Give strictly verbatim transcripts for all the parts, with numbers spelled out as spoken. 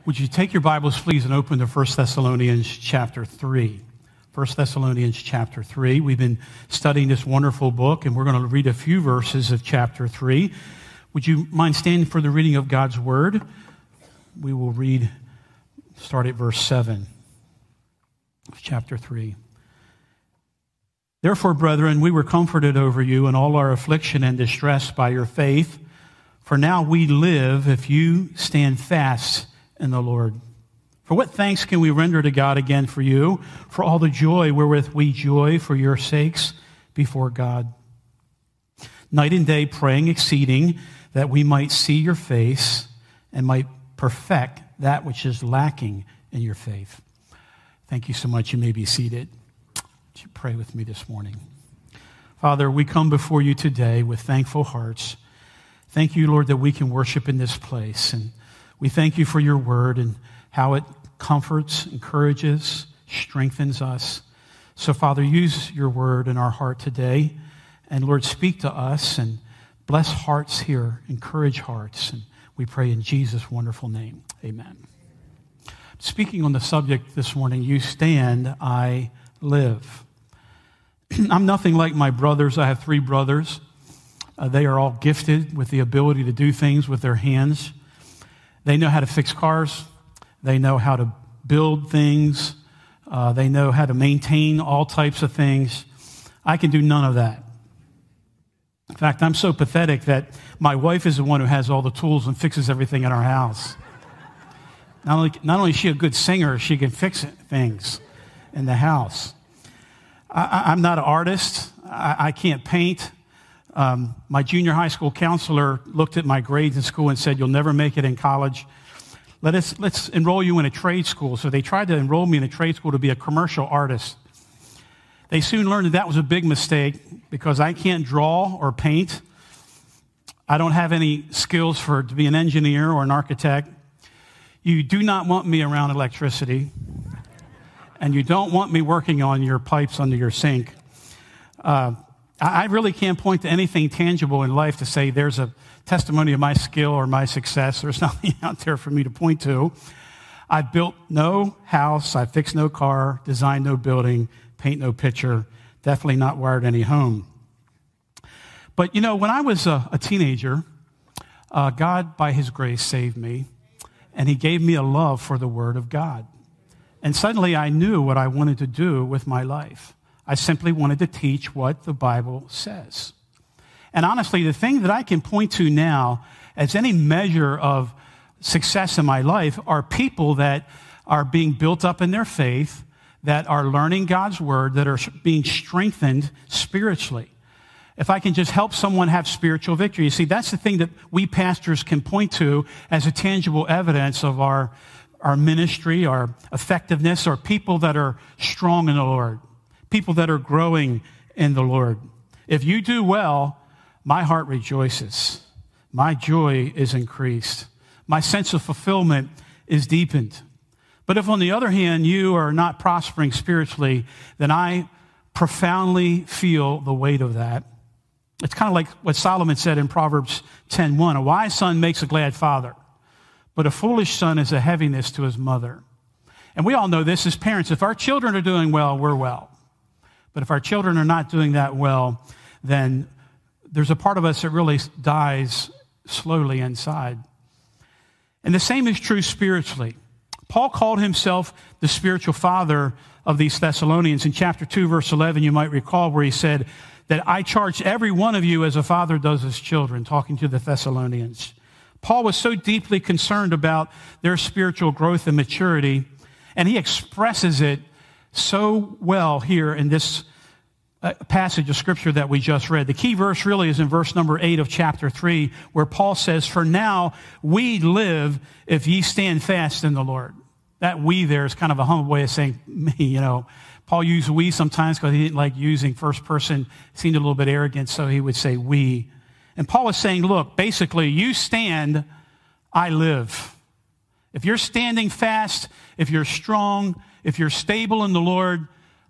Would you take your Bibles, please, and open to First Thessalonians chapter three. First Thessalonians chapter three. We've been studying this wonderful book, and we're going to read a few verses of chapter three. Would you mind standing for the reading of God's Word? We will read, start at verse seven of chapter three. Therefore, brethren, we were comforted over you in all our affliction and distress by your faith. For now we live if you stand fast in the Lord. For what thanks can we render to God again for you, for all the joy wherewith we joy for your sakes before God? Night and day praying exceeding, that we might see your face and might perfect that which is lacking in your faith. Thank you so much. You may be seated. Would you pray with me this morning? Father, we come before you today with thankful hearts. Thank you, Lord, that we can worship in this place. And we thank you for your word and how it comforts, encourages, strengthens us. So, Father, use your word in our heart today. And, Lord, speak to us and bless hearts here, encourage hearts. And we pray in Jesus' wonderful name. Amen. Speaking on the subject this morning, you stand, I live. I'm nothing like my brothers. I have three brothers. Uh, they are all gifted with the ability to do things with their hands. They know how to fix cars. They know how to build things. Uh, they know how to maintain all types of things. I can do none of that. In fact, I'm so pathetic that my wife is the one who has all the tools and fixes everything in our house. Not only, not only is she a good singer, she can fix things in the house. I, I'm not an artist. I, I can't paint. Um, my junior high school counselor looked at my grades in school and said, "You'll never make it in college. Let us, let's enroll you in a trade school." So they tried to enroll me in a trade school to be a commercial artist. They soon learned that that was a big mistake because I can't draw or paint. I don't have any skills for to be an engineer or an architect. You do not want me around electricity, and you don't want me working on your pipes under your sink. Uh, I really can't point to anything tangible in life to say there's a testimony of my skill or my success. There's nothing out there for me to point to. I've built no house. I've fixed no car, designed no building, paint no picture, definitely not wired any home. But, you know, when I was a, a teenager, uh, God, by his grace, saved me, and he gave me a love for the Word of God. And suddenly I knew what I wanted to do with my life. I simply wanted to teach what the Bible says. And honestly, the thing that I can point to now as any measure of success in my life are people that are being built up in their faith, that are learning God's Word, that are being strengthened spiritually. If I can just help someone have spiritual victory. You see, that's the thing that we pastors can point to as a tangible evidence of our, our ministry, our effectiveness, or people that are strong in the Lord. People that are growing in the Lord. If you do well, my heart rejoices. My joy is increased. My sense of fulfillment is deepened. But if, on the other hand, you are not prospering spiritually, then I profoundly feel the weight of that. It's kind of like what Solomon said in Proverbs ten one. A wise son makes a glad father, but a foolish son is a heaviness to his mother. And we all know this as parents. If our children are doing well, we're well. But if our children are not doing that well, then there's a part of us that really dies slowly inside. And the same is true spiritually. Paul called himself the spiritual father of these Thessalonians. In chapter two, verse eleven, you might recall where he said that I charge every one of you as a father does his children, talking to the Thessalonians. Paul was so deeply concerned about their spiritual growth and maturity, and he expresses it so well here in this uh, passage of Scripture that we just read. The key verse really is in verse number eight of chapter three, where Paul says, "For now we live if ye stand fast in the Lord." That "we" there is kind of a humble way of saying me, you know. Paul used "we" sometimes because he didn't like using first person. It seemed a little bit arrogant, so he would say "we." And Paul is saying, look, basically, you stand, I live. If you're standing fast, if you're strong, if you're stable in the Lord,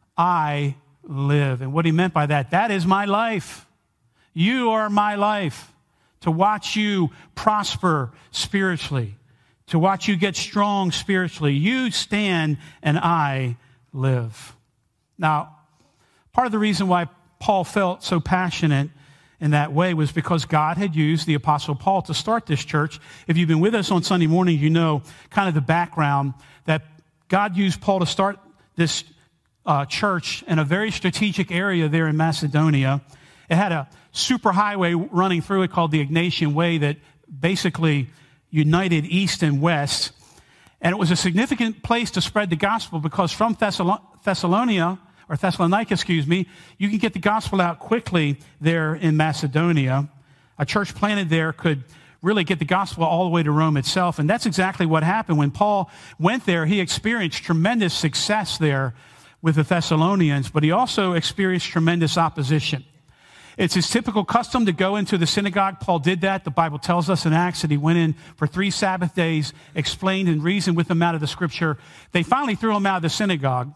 I live. And what he meant by that, that is my life. You are my life. To watch you prosper spiritually, to watch you get strong spiritually. You stand and I live. Now, part of the reason why Paul felt so passionate in that way was because God had used the Apostle Paul to start this church. If you've been with us on Sunday morning, you know kind of the background that God used Paul to start this uh, church in a very strategic area there in Macedonia. It had a superhighway running through it called the Egnatian Way that basically united East and West. And it was a significant place to spread the gospel because from Thessalon- Thessalonica, or Thessalonica, excuse me, you can get the gospel out quickly there in Macedonia. A church planted there could really get the gospel all the way to Rome itself. And that's exactly what happened. When Paul went there, he experienced tremendous success there with the Thessalonians, but he also experienced tremendous opposition. It's his typical custom to go into the synagogue. Paul did that. The Bible tells us in Acts that he went in for three Sabbath days, explained and reasoned with them out of the scripture. They finally threw him out of the synagogue.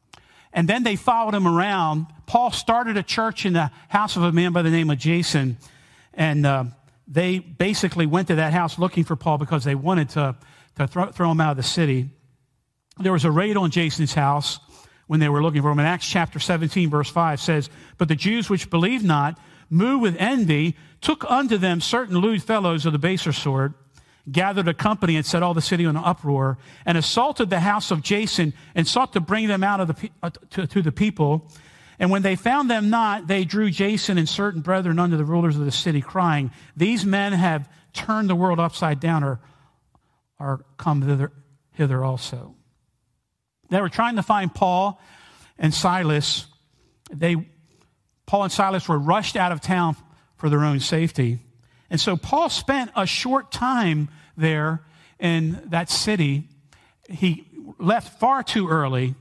And then they followed him around. Paul started a church in the house of a man by the name of Jason. And uh, they basically went to that house looking for Paul because they wanted to, to throw, throw him out of the city. There was a raid on Jason's house when they were looking for him. In Acts chapter seventeen, verse five says, "But the Jews which believed not, moved with envy, took unto them certain lewd fellows of the baser sort, gathered a company and set all the city in an uproar, and assaulted the house of Jason, and sought to bring them out of the uh, to, to the people. And when they found them not, they drew Jason and certain brethren unto the rulers of the city, crying, These men have turned the world upside down, or are come thither, hither also." They were trying to find Paul and Silas. They, Paul and Silas were rushed out of town for their own safety. And so Paul spent a short time there in that city. He left far too early.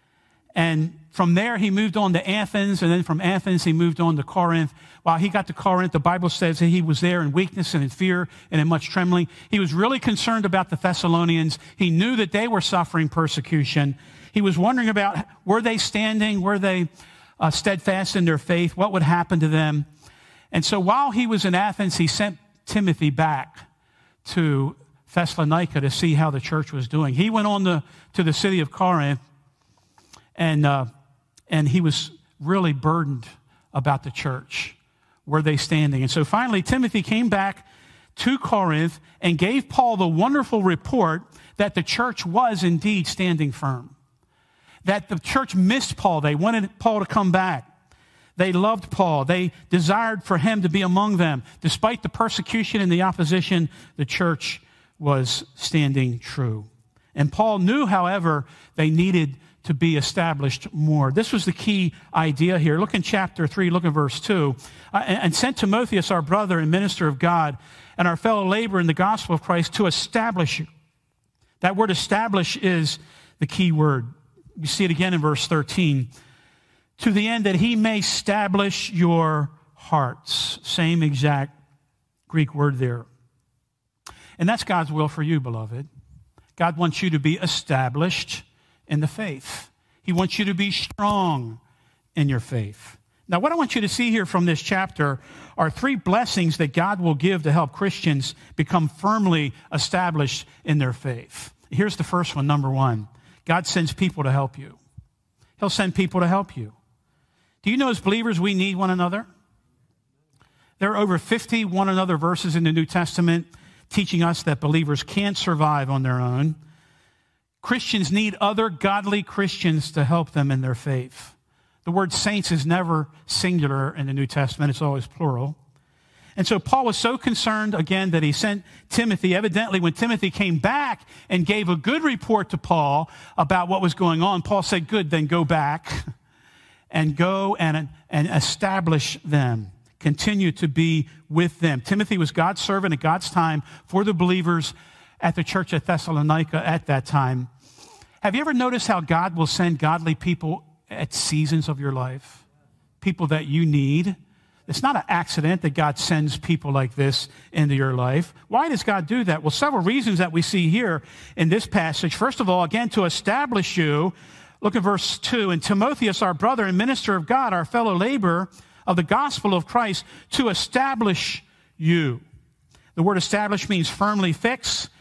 And from there, he moved on to Athens. And then from Athens, he moved on to Corinth. While he got to Corinth, the Bible says that he was there in weakness and in fear and in much trembling. He was really concerned about the Thessalonians. He knew that they were suffering persecution. He was wondering about, were they standing? Were they uh, steadfast in their faith? What would happen to them? And so while he was in Athens, he sent Timothy back to Thessalonica to see how the church was doing. He went on to, to the city of Corinth, and, uh, and he was really burdened about the church. Were they standing? And so finally, Timothy came back to Corinth and gave Paul the wonderful report that the church was indeed standing firm. That the church missed Paul. They wanted Paul to come back. They loved Paul. They desired for him to be among them. Despite the persecution and the opposition, the church was standing true. And Paul knew, however, they needed to be established more. This was the key idea here. Look in chapter three, look in verse two. Uh, and, and sent Timotheus, our brother and minister of God, and our fellow laborer in the gospel of Christ, to establish you. That word establish is the key word. You see it again in verse thirteen. To the end that he may establish your hearts. Same exact Greek word there. And that's God's will for you, beloved. God wants you to be established in the faith. He wants you to be strong in your faith. Now, what I want you to see here from this chapter are three blessings that God will give to help Christians become firmly established in their faith. Here's the first one, number one. God sends people to help you. He'll send people to help you. Do you know as believers we need one another? There are over fifty one another verses in the New Testament teaching us that believers can't survive on their own. Christians need other godly Christians to help them in their faith. The word saints is never singular in the New Testament. It's always plural. And so Paul was so concerned, again, that he sent Timothy. Evidently, when Timothy came back and gave a good report to Paul about what was going on, Paul said, good, then go back and go and, and establish them. Continue to be with them. Timothy was God's servant at God's time for the believers at the church at Thessalonica at that time. Have you ever noticed how God will send godly people at seasons of your life? People that you need. It's not an accident that God sends people like this into your life. Why does God do that? Well, several reasons that we see here in this passage. First of all, again, to establish you. Look at verse two. And Timotheus, our brother and minister of God, our fellow laborer of the gospel of Christ, to establish you. The word establish means firmly fix,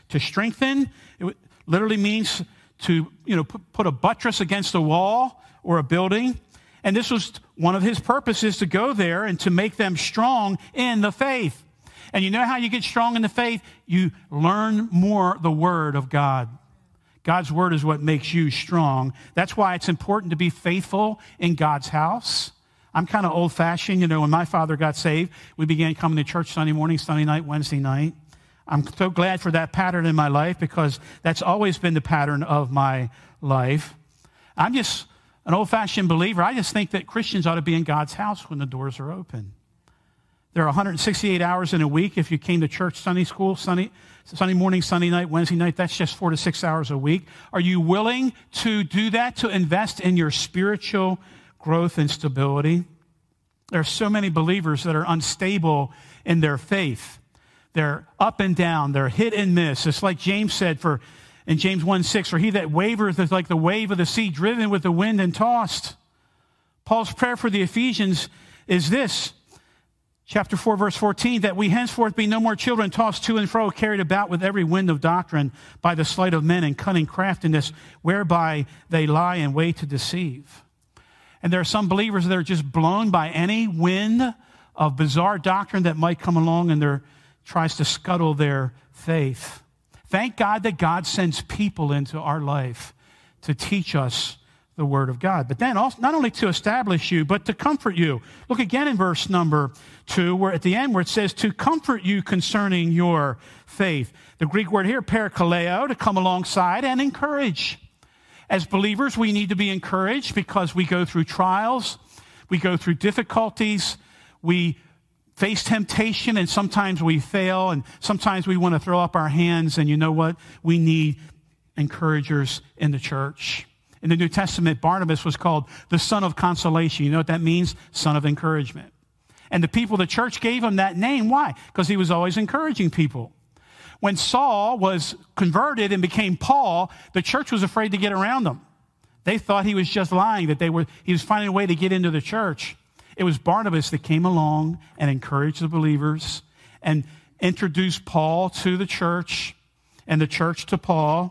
to strengthen. It literally means to, you know, put, put a buttress against a wall or a building. And this was one of his purposes, to go there and to make them strong in the faith. And you know how you get strong in the faith? You learn more the Word of God. God's Word is what makes you strong. That's why it's important to be faithful in God's house. I'm kind of old-fashioned. You know, when my father got saved, we began coming to church Sunday morning, Sunday night, Wednesday night. I'm so glad for that pattern in my life, because that's always been the pattern of my life. I'm just an old-fashioned believer. I just think that Christians ought to be in God's house when the doors are open. There are one hundred sixty-eight hours in a week. If you came to church, Sunday school, Sunday, Sunday morning, Sunday night, Wednesday night, that's just four to six hours a week. Are you willing to do that, to invest in your spiritual growth and stability? There are so many believers that are unstable in their faith. They're up and down. They're hit and miss. It's like James said for in James one six, for he that wavereth is like the wave of the sea, driven with the wind and tossed. Paul's prayer for the Ephesians is this, chapter four, verse fourteen, that we henceforth be no more children tossed to and fro, carried about with every wind of doctrine by the sleight of men and cunning craftiness, whereby they lie in wait to deceive. And there are some believers that are just blown by any wind of bizarre doctrine that might come along, and there tries to scuttle their faith. Thank God that God sends people into our life to teach us the Word of God. But then also, not only to establish you, but to comfort you. Look again in verse number two, where at the end where it says to comfort you concerning your faith. The Greek word here, parakaleo, to come alongside and encourage. As believers, we need to be encouraged because we go through trials, we go through difficulties, we face temptation, and sometimes we fail, and sometimes we want to throw up our hands, and you know what? We need encouragers in the church. In the New Testament, Barnabas was called the son of consolation. You know what that means? Son of encouragement. And the people, the church gave him that name. Why? Because he was always encouraging people. When Saul was converted and became Paul, the church was afraid to get around him. They thought he was just lying, that they were, he was finding a way to get into the church. It was Barnabas that came along and encouraged the believers and introduced Paul to the church and the church to Paul.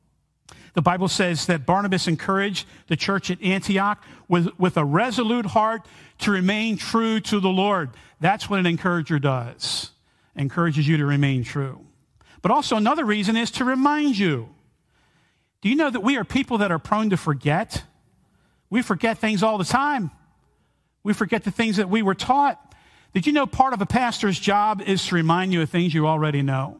The Bible says that Barnabas encouraged the church at Antioch with, with a resolute heart to remain true to the Lord. That's what an encourager does. Encourages you to remain true. But also another reason is to remind you. Do you know that we are people that are prone to forget? We forget things all the time. We forget the things that we were taught. Did you know part of a pastor's job is to remind you of things you already know?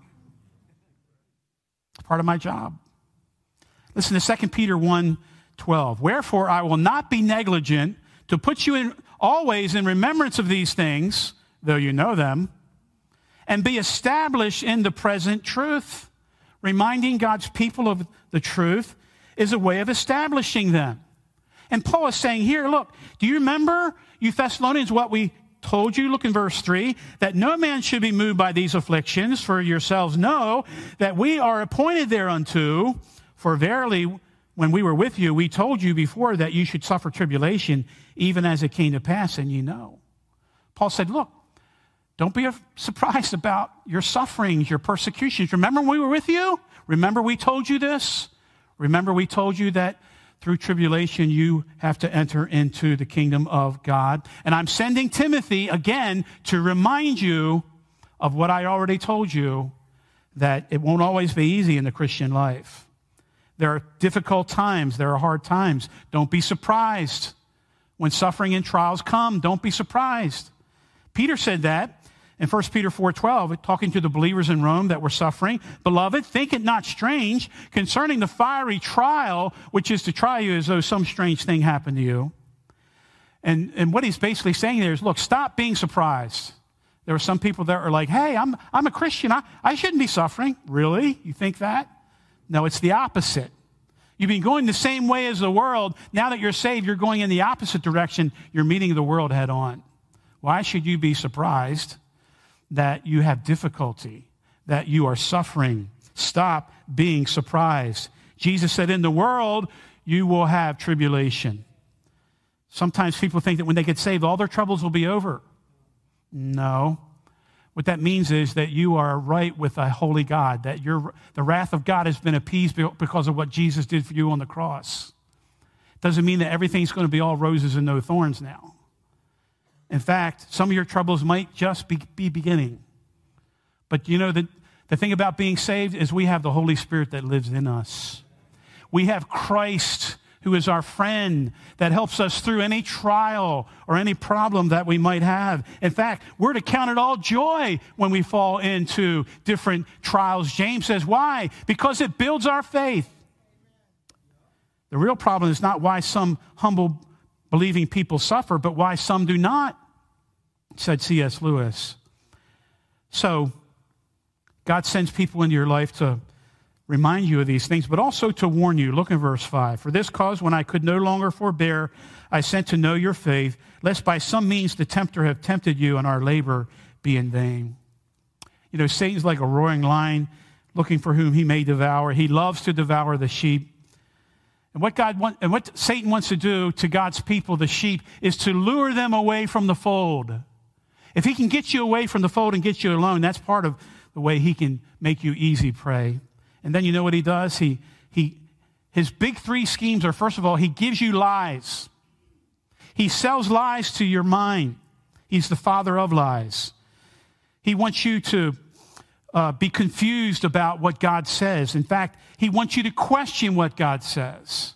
It's part of my job. Listen to Second Peter one twelve. Wherefore I will not be negligent to put you in always in remembrance of these things, though you know them, and be established in the present truth. Reminding God's people of the truth is a way of establishing them. And Paul is saying here, look, do you remember, you Thessalonians, what we told you? Look in verse three, that no man should be moved by these afflictions, for yourselves know that we are appointed thereunto. For verily, when we were with you, we told you before that you should suffer tribulation, even as it came to pass, and you know. Paul said, look, don't be surprised about your sufferings, your persecutions. Remember when we were with you? Remember we told you this? Remember we told you that through tribulation you have to enter into the kingdom of God. And I'm sending Timothy again to remind you of what I already told you, that it won't always be easy in the Christian life. There are difficult times. There are hard times. Don't be surprised when suffering and trials come. Don't be surprised. Peter said that in First Peter four twelve, talking to the believers in Rome that were suffering. Beloved, think it not strange concerning the fiery trial, which is to try you as though some strange thing happened to you. And, and what he's basically saying there is, look, stop being surprised. There are some people that are like, hey, I'm, I'm a Christian. I, I shouldn't be suffering. Really? You think that? No, it's the opposite. You've been going the same way as the world. Now that you're saved, you're going in the opposite direction. You're meeting the world head on. Why should you be surprised that you have difficulty, that you are suffering? Stop being surprised. Jesus said, in the world, you will have tribulation. Sometimes people think that when they get saved, all their troubles will be over. No. What that means is that you are right with a holy God, that your, the wrath of God has been appeased because of what Jesus did for you on the cross. Doesn't mean that everything's going to be all roses and no thorns now. In fact, some of your troubles might just be, be beginning. But you know, the, the thing about being saved is we have the Holy Spirit that lives in us. We have Christ, who is our friend, that helps us through any trial or any problem that we might have. In fact, we're to count it all joy when we fall into different trials. James says, why? Because it builds our faith. The real problem is not why some humble, believing people suffer, but why some do not, said C S Lewis. So, God sends people into your life to remind you of these things, but also to warn you. Look in verse five. For this cause, when I could no longer forbear, I sent to know your faith, lest by some means the tempter have tempted you and our labor be in vain. You know, Satan's like a roaring lion looking for whom he may devour. He loves to devour the sheep. And what God want, and what Satan wants to do to God's people, the sheep, is to lure them away from the fold. If he can get you away from the fold and get you alone, that's part of the way he can make you easy prey. And then you know what he does? He, he, his big three schemes are, first of all, he gives you lies. He sells lies to your mind. He's the father of lies. He wants you to uh, be confused about what God says. In fact, he wants you to question what God says.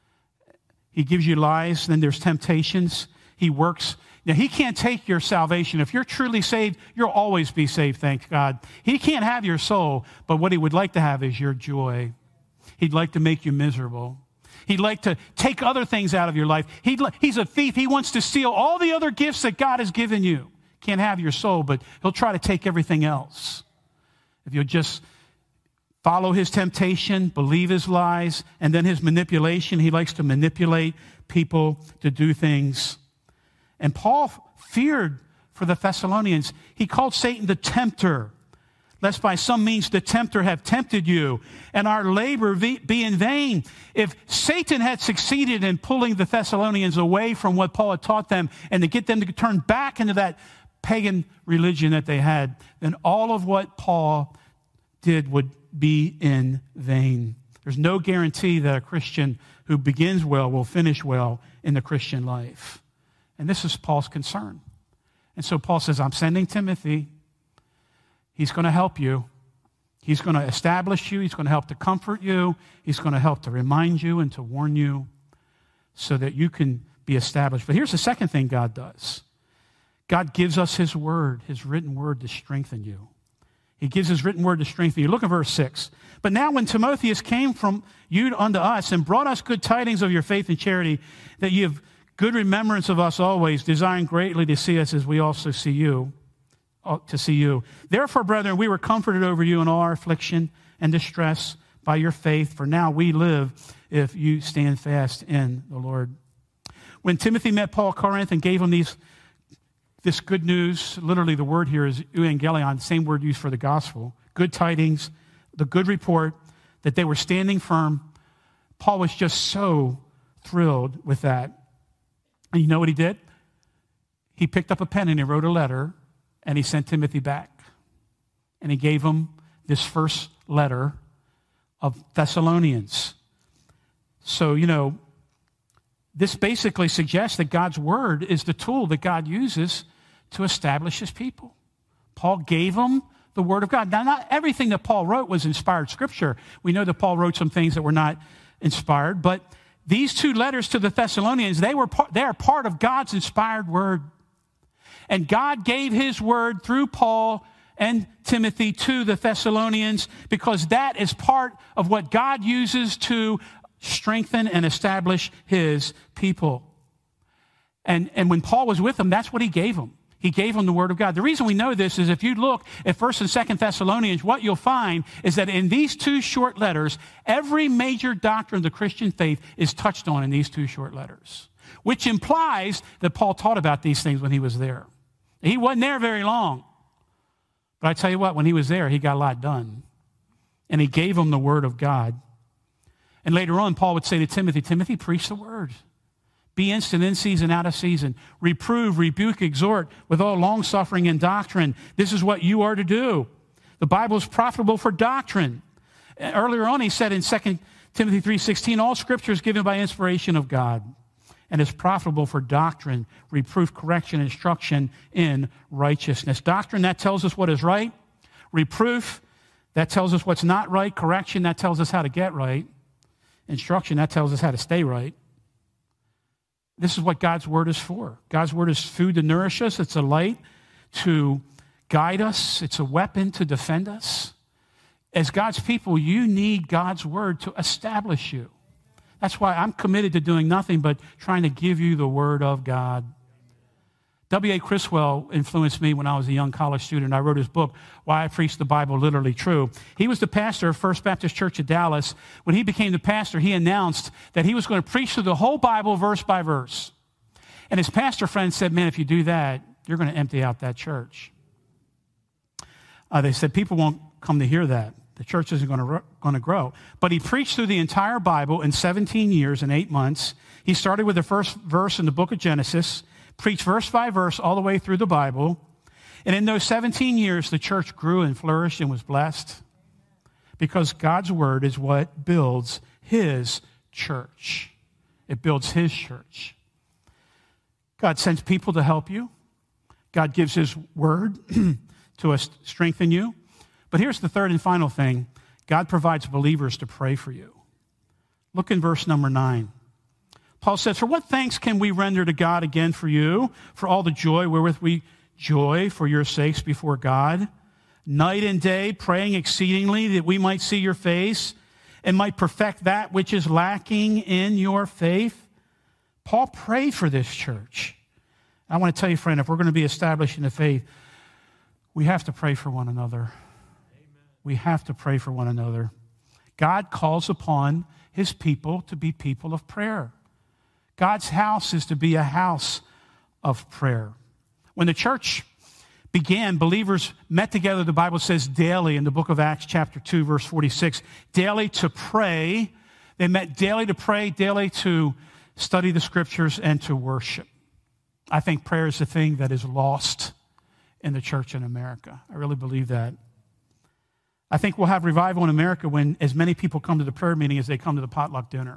He gives you lies, then there's temptations. He works. Now, he can't take your salvation. If you're truly saved, you'll always be saved, thank God. He can't have your soul, but what he would like to have is your joy. He'd like to make you miserable. He'd like to take other things out of your life. He'd, he's a thief. He wants to steal all the other gifts that God has given you. Can't have your soul, but he'll try to take everything else. If you'll just follow his temptation, believe his lies, and then his manipulation. He likes to manipulate people to do things. And Paul feared for the Thessalonians. He called Satan the tempter, lest by some means the tempter have tempted you, and our labor be in vain. If Satan had succeeded in pulling the Thessalonians away from what Paul had taught them and to get them to turn back into that pagan religion that they had, then all of what Paul did would be in vain. There's no guarantee that a Christian who begins well will finish well in the Christian life. And this is Paul's concern. And so Paul says, I'm sending Timothy. He's going to help you. He's going to establish you. He's going to help to comfort you. He's going to help to remind you and to warn you so that you can be established. But here's the second thing God does. God gives us his word, his written word to strengthen you. He gives his written word to strengthen you. Look at verse six. But now when Timotheus came from you unto us and brought us good tidings of your faith and charity, that you have good remembrance of us always, desiring greatly to see us as we also see you, to see you. Therefore, brethren, we were comforted over you in all our affliction and distress by your faith, for now we live if you stand fast in the Lord. When Timothy met Paul at Corinth and gave him these, this good news, literally the word here is euangelion, the same word used for the gospel, good tidings, the good report that they were standing firm, Paul was just so thrilled with that. And you know what he did? He picked up a pen and he wrote a letter and he sent Timothy back. And he gave him this first letter of Thessalonians. So, you know, this basically suggests that God's word is the tool that God uses to establish his people. Paul gave them the word of God. Now, not everything that Paul wrote was inspired scripture. We know that Paul wrote some things that were not inspired, but these two letters to the Thessalonians, they were part, they are part of God's inspired word. And God gave his word through Paul and Timothy to the Thessalonians because that is part of what God uses to strengthen and establish his people. And, and when Paul was with them, that's what he gave them. He gave them the word of God. The reason we know this is if you look at First and Second Thessalonians, what you'll find is that in these two short letters, every major doctrine of the Christian faith is touched on in these two short letters, which implies that Paul taught about these things when he was there. He wasn't there very long. But I tell you what, when he was there, he got a lot done. And he gave them the word of God. And later on, Paul would say to Timothy, Timothy, preach the word. Be instant in season, out of season. Reprove, rebuke, exhort with all longsuffering and doctrine. This is what you are to do. The Bible is profitable for doctrine. Earlier on, he said in Second Timothy three sixteen, all Scripture is given by inspiration of God and is profitable for doctrine, reproof, correction, instruction in righteousness. Doctrine, that tells us what is right. Reproof, that tells us what's not right. Correction, that tells us how to get right. Instruction, that tells us how to stay right. This is what God's Word is for. God's Word is food to nourish us. It's a light to guide us. It's a weapon to defend us. As God's people, you need God's Word to establish you. That's why I'm committed to doing nothing but trying to give you the Word of God. W A Criswell influenced me when I was a young college student. I wrote his book, Why I Preach the Bible Literally True. He was the pastor of First Baptist Church of Dallas. When he became the pastor, he announced that he was going to preach through the whole Bible verse by verse. And his pastor friend said, man, if you do that, you're going to empty out that church. Uh, they said, people won't come to hear that. The church isn't going to, going to grow. But he preached through the entire Bible in seventeen years and eight months. He started with the first verse in the book of Genesis, preached verse by verse all the way through the Bible. And in those seventeen years, the church grew and flourished and was blessed because God's Word is what builds His church. It builds His church. God sends people to help you. God gives His Word to strengthen you. But here's the third and final thing. God provides believers to pray for you. Look in verse number nine. Paul says, for what thanks can we render to God again for you, for all the joy wherewith we joy for your sakes before God, night and day praying exceedingly that we might see your face and might perfect that which is lacking in your faith? Paul prayed for this church. I want to tell you, friend, if we're going to be established in the faith, we have to pray for one another. We have to pray for one another. God calls upon His people to be people of prayer. God's house is to be a house of prayer. When the church began, believers met together, the Bible says, daily in the book of Acts chapter two, verse forty-six, daily to pray. They met daily to pray, daily to study the Scriptures and to worship. I think prayer is the thing that is lost in the church in America. I really believe that. I think we'll have revival in America when as many people come to the prayer meeting as they come to the potluck dinner.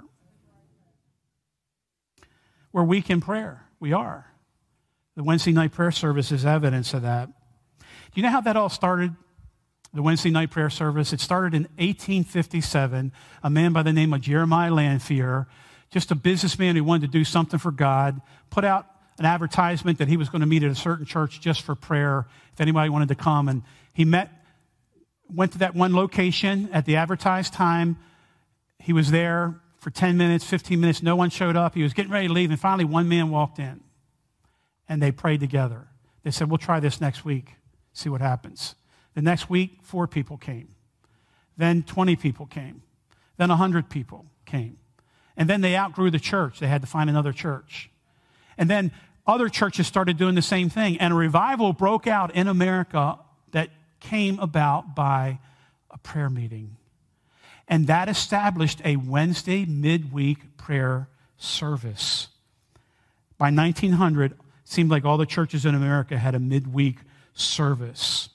We're weak in prayer. We are. The Wednesday night prayer service is evidence of that. Do you know how that all started? The Wednesday night prayer service. It started in eighteen fifty-seven. A man by the name of Jeremiah Lanphier, just a businessman who wanted to do something for God, put out an advertisement that he was going to meet at a certain church just for prayer, if anybody wanted to come. And he met, went to that one location at the advertised time. He was there for ten minutes, fifteen minutes. No one showed up. He was getting ready to leave, and finally one man walked in, and they prayed together. They said, we'll try this next week, see what happens. The next week, four people came. Then twenty people came. Then one hundred people came. And then they outgrew the church. They had to find another church. And then other churches started doing the same thing, and a revival broke out in America that came about by a prayer meeting. And that established a Wednesday midweek prayer service. By nineteen hundred, it seemed like all the churches in America had a midweek service.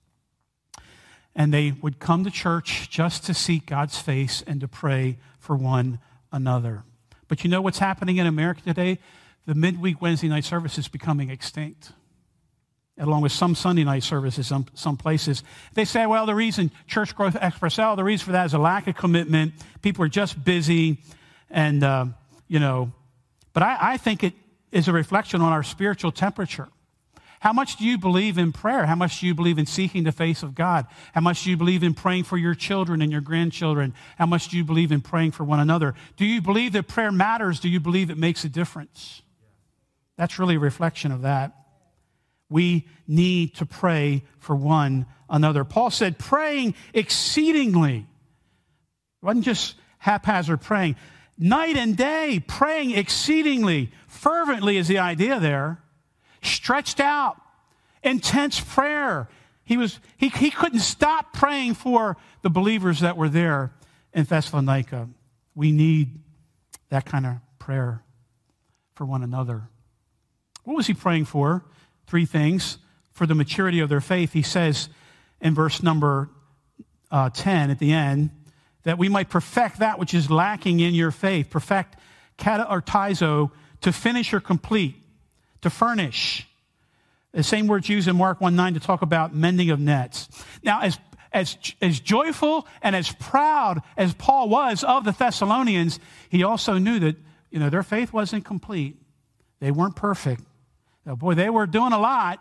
And they would come to church just to seek God's face and to pray for one another. But you know what's happening in America today? The midweek Wednesday night service is becoming extinct, along with some Sunday night services some, some places. They say, well, the reason Church Growth Expressell, the reason for that is a lack of commitment. People are just busy. And, uh, you know, but I, I think it is a reflection on our spiritual temperature. How much do you believe in prayer? How much do you believe in seeking the face of God? How much do you believe in praying for your children and your grandchildren? How much do you believe in praying for one another? Do you believe that prayer matters? Do you believe it makes a difference? That's really a reflection of that. We need to pray for one another. Paul said, praying exceedingly. It wasn't just haphazard praying. Night and day, praying exceedingly. Fervently is the idea there. Stretched out, intense prayer. He was he, he couldn't stop praying for the believers that were there in Thessalonica. We need that kind of prayer. for one another. What was he praying for? Three things. For the maturity of their faith, he says in verse number uh, ten at the end, that we might perfect that which is lacking in your faith. Perfect, katartizo, to finish or complete, to furnish. The same word's used in Mark one nine to talk about mending of nets. Now, as, as, as joyful and as proud as Paul was of the Thessalonians, he also knew that, you know, their faith wasn't complete. They weren't perfect. Now, boy, they were doing a lot,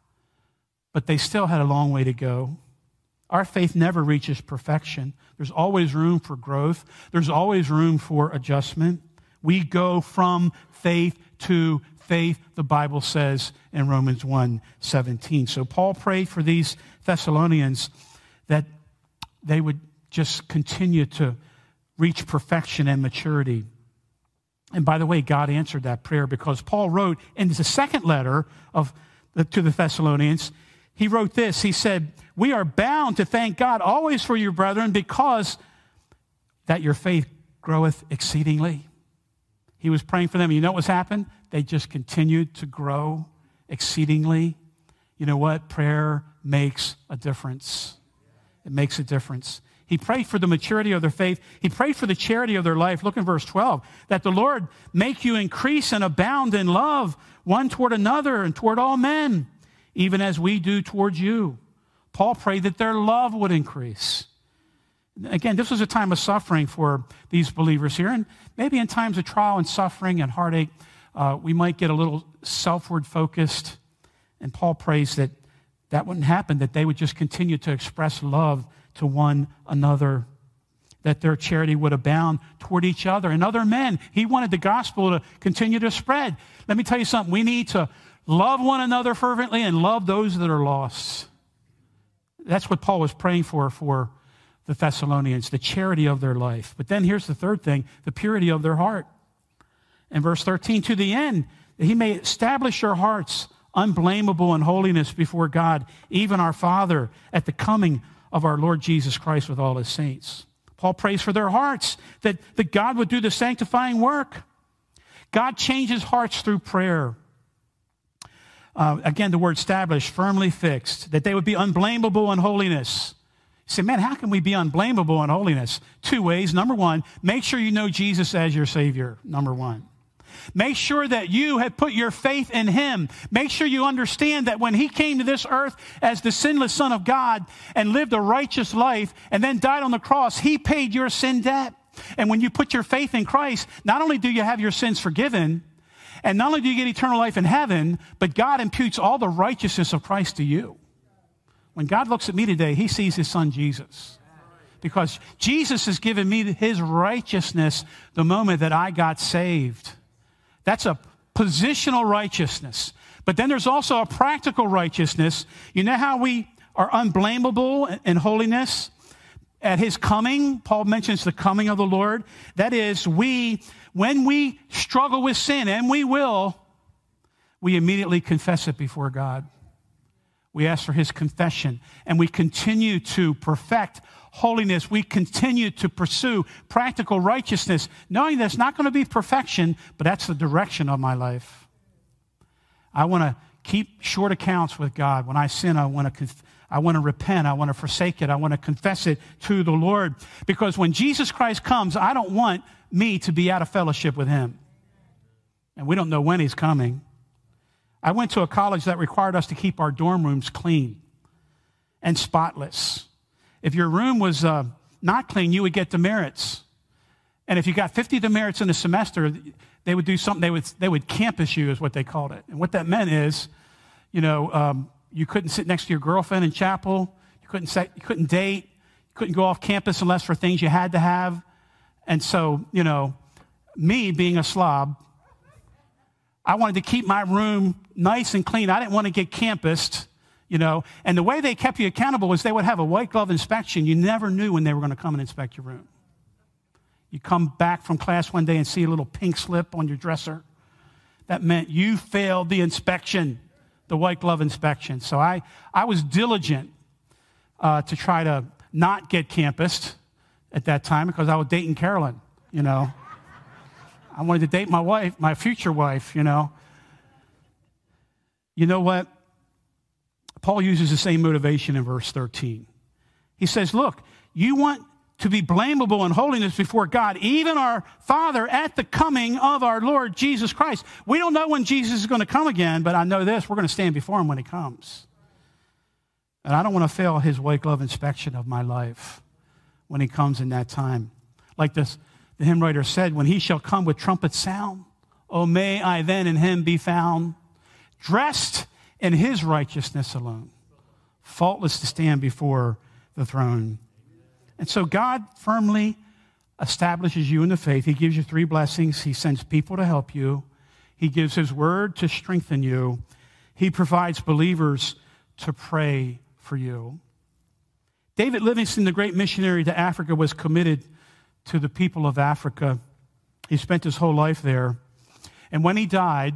but they still had a long way to go. Our faith never reaches perfection. There's always room for growth. There's always room for adjustment. We go from faith to faith, the Bible says in Romans one seventeen. So Paul prayed for these Thessalonians that they would just continue to reach perfection and maturity. And by the way, God answered that prayer, because Paul wrote in the second letter of the, to the Thessalonians, he wrote this. He said, we are bound to thank God always for you, brethren, because that your faith groweth exceedingly. He was praying for them. You know what's happened? They just continued to grow exceedingly. You know what? Prayer makes a difference. It makes a difference. He prayed for the maturity of their faith. He prayed for the charity of their life. Look in verse twelve. That the Lord make you increase and abound in love one toward another and toward all men, even as we do towards you. Paul prayed that their love would increase. Again, this was a time of suffering for these believers here. And maybe in times of trial and suffering and heartache, uh, we might get a little selfward focused. And Paul prays that that wouldn't happen, that they would just continue to express love to one another, that their charity would abound toward each other and other men. He wanted the gospel to continue to spread. Let me tell you something. We need to love one another fervently and love those that are lost. That's what Paul was praying for for the Thessalonians, the charity of their life. But then here's the third thing, the purity of their heart. In verse thirteen, to the end, that he may establish your hearts unblameable in holiness before God, even our Father, at the coming of our Lord Jesus Christ with all his saints. Paul prays for their hearts, that, that God would do the sanctifying work. God changes hearts through prayer. Uh, again, the word established, firmly fixed, that they would be unblameable in holiness. You say, man, how can we be unblameable in holiness? Two ways. Number one, make sure you know Jesus as your Savior, number one. Make sure that you have put your faith in him. Make sure you understand that when he came to this earth as the sinless Son of God and lived a righteous life and then died on the cross, he paid your sin debt. And when you put your faith in Christ, not only do you have your sins forgiven, and not only do you get eternal life in heaven, but God imputes all the righteousness of Christ to you. When God looks at me today, he sees his son Jesus. Because Jesus has given me his righteousness the moment that I got saved. That's a positional righteousness. But then there's also a practical righteousness. You know how we are unblameable in holiness? At his coming, Paul mentions the coming of the Lord. That is, we, when we struggle with sin, and we will, we immediately confess it before God. We ask for his confession, and we continue to perfect holiness. We continue to pursue practical righteousness, knowing that it's not going to be perfection, but that's the direction of my life. I want to keep short accounts with God. When I sin, I want to conf- I want to repent. I want to forsake it. I want to confess it to the Lord. Because when Jesus Christ comes, I don't want me to be out of fellowship with him. And we don't know when he's coming. I went to a college that required us to keep our dorm rooms clean and spotless. If your room was uh, not clean, you would get demerits. And if you got fifty demerits in a semester, they would do something, they would, they would campus you is what they called it. And what that meant is, you know, um, you couldn't sit next to your girlfriend in chapel. You couldn't, set, you couldn't date. You couldn't go off campus unless for things you had to have. And so, you know, me being a slob, I wanted to keep my room nice and clean. I didn't want to get campused, you know. And the way they kept you accountable was they would have a white glove inspection. You never knew when they were going to come and inspect your room. You come back from class one day and see a little pink slip on your dresser. That meant you failed the inspection, the white glove inspection. So I, I was diligent uh, to try to not get campused at that time because I was dating Carolyn, you know. I wanted to date my wife, my future wife, you know. You know what? Paul uses the same motivation in verse thirteen. He says, look, you want to be blamable in holiness before God, even our Father at the coming of our Lord Jesus Christ. We don't know when Jesus is going to come again, but I know this, we're going to stand before him when he comes. And I don't want to fail his white glove inspection of my life when he comes in that time. Like this, the hymn writer said, when he shall come with trumpet sound, oh, may I then in him be found, dressed in his righteousness alone, faultless to stand before the throne. And so God firmly establishes you in the faith. He gives you three blessings. He sends people to help you. He gives his word to strengthen you. He provides believers to pray for you. David Livingstone, the great missionary to Africa, was committed to the people of Africa. He spent his whole life there. And when he died,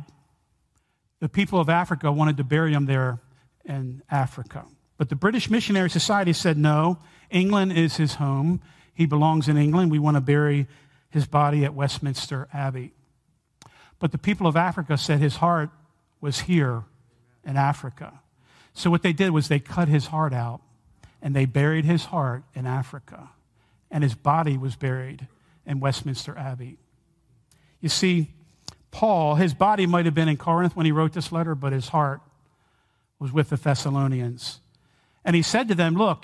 the people of Africa wanted to bury him there in Africa. But the British Missionary Society said, no, England is his home. He belongs in England. We want to bury his body at Westminster Abbey. But the people of Africa said his heart was here in Africa. So what they did was they cut his heart out, and they buried his heart in Africa. And his body was buried in Westminster Abbey. You see, Paul, his body might have been in Corinth when he wrote this letter, but his heart was with the Thessalonians. And he said to them, look,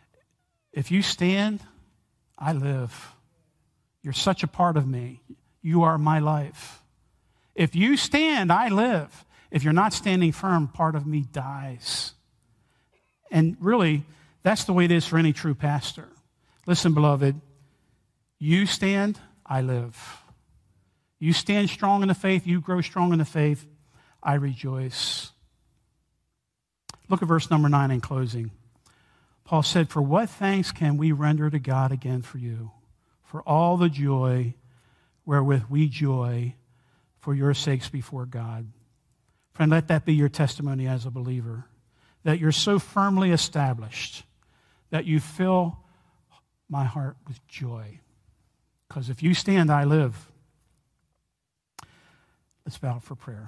if you stand, I live. You're such a part of me. You are my life. If you stand, I live. If you're not standing firm, part of me dies. And really, that's the way it is for any true pastor. Listen, beloved, you stand, I live. You stand strong in the faith, you grow strong in the faith, I rejoice. Look at verse number nine in closing. Paul said, for what thanks can we render to God again for you, for all the joy wherewith we joy for your sakes before God. Friend, let that be your testimony as a believer, that you're so firmly established that you fill my heart with joy. Because if you stand, I live. Let's bow for prayer.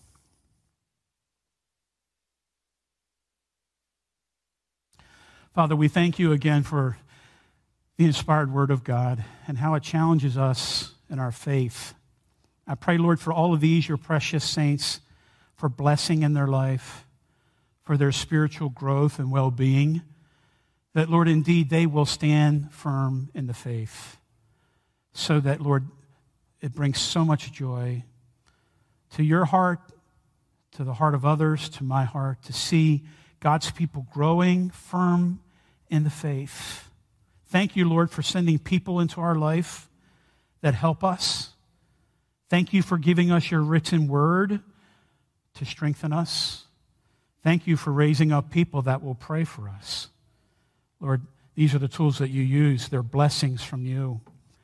Father, we thank you again for the inspired word of God and how it challenges us in our faith. I pray, Lord, for all of these, your precious saints, for blessing in their life, for their spiritual growth and well-being, that, Lord, indeed, they will stand firm in the faith so that, Lord, it brings so much joy to your heart, to the heart of others, to my heart, to see God's people growing firm in the faith. Thank you, Lord, for sending people into our life that help us. Thank you for giving us your written word to strengthen us. Thank you for raising up people that will pray for us. Lord, these are the tools that you use. They're blessings from you.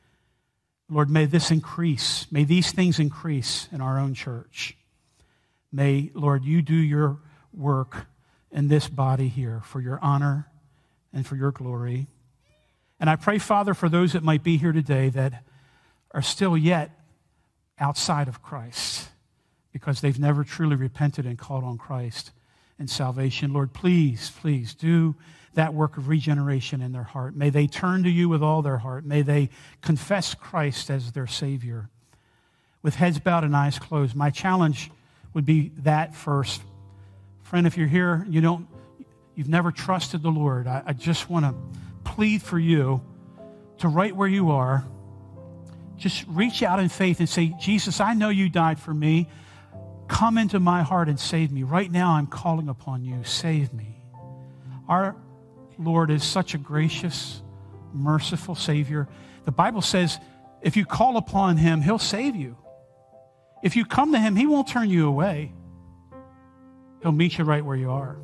Lord, may this increase. May these things increase in our own church. May, Lord, you do your work in this body here for your honor and for your glory. And I pray, Father, for those that might be here today that are still yet outside of Christ because they've never truly repented and called on Christ and salvation. Lord, please, please do that work of regeneration in their heart. May they turn to you with all their heart. May they confess Christ as their Savior. With heads bowed and eyes closed, my challenge would be that first. Friend, if you're here, you don't, you've never trusted the Lord, I, I just want to plead for you to right where you are, just reach out in faith and say, Jesus, I know you died for me. Come into my heart and save me. Right now I'm calling upon you. Save me. Our Lord is such a gracious, merciful Savior. The Bible says if you call upon him, he'll save you. If you come to him, he won't turn you away. He'll meet you right where you are.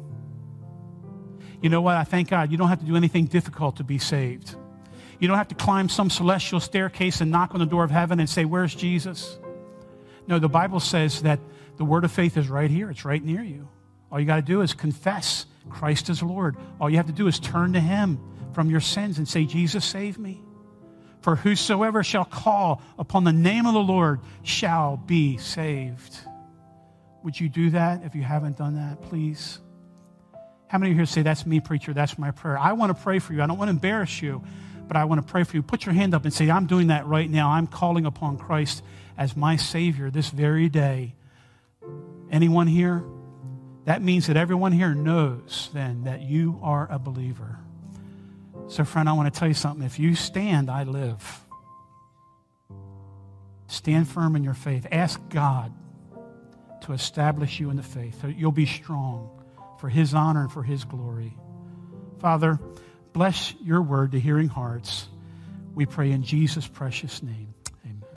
You know what? I thank God you don't have to do anything difficult to be saved. You don't have to climb some celestial staircase and knock on the door of heaven and say, where's Jesus? No, the Bible says that the word of faith is right here. It's right near you. All you got to do is confess Christ is Lord. All you have to do is turn to him from your sins and say, Jesus, save me. For whosoever shall call upon the name of the Lord shall be saved. Would you do that if you haven't done that, please? How many of you here say, that's me, preacher, that's my prayer? I want to pray for you. I don't want to embarrass you, but I want to pray for you. Put your hand up and say, I'm doing that right now. I'm calling upon Christ as my Savior this very day. Anyone here? That means that everyone here knows then that you are a believer. So friend, I want to tell you something. If you stand, I live. Stand firm in your faith. Ask God to establish you in the faith, so you'll be strong for his honor and for his glory. Father, bless your word to hearing hearts. We pray in Jesus' precious name.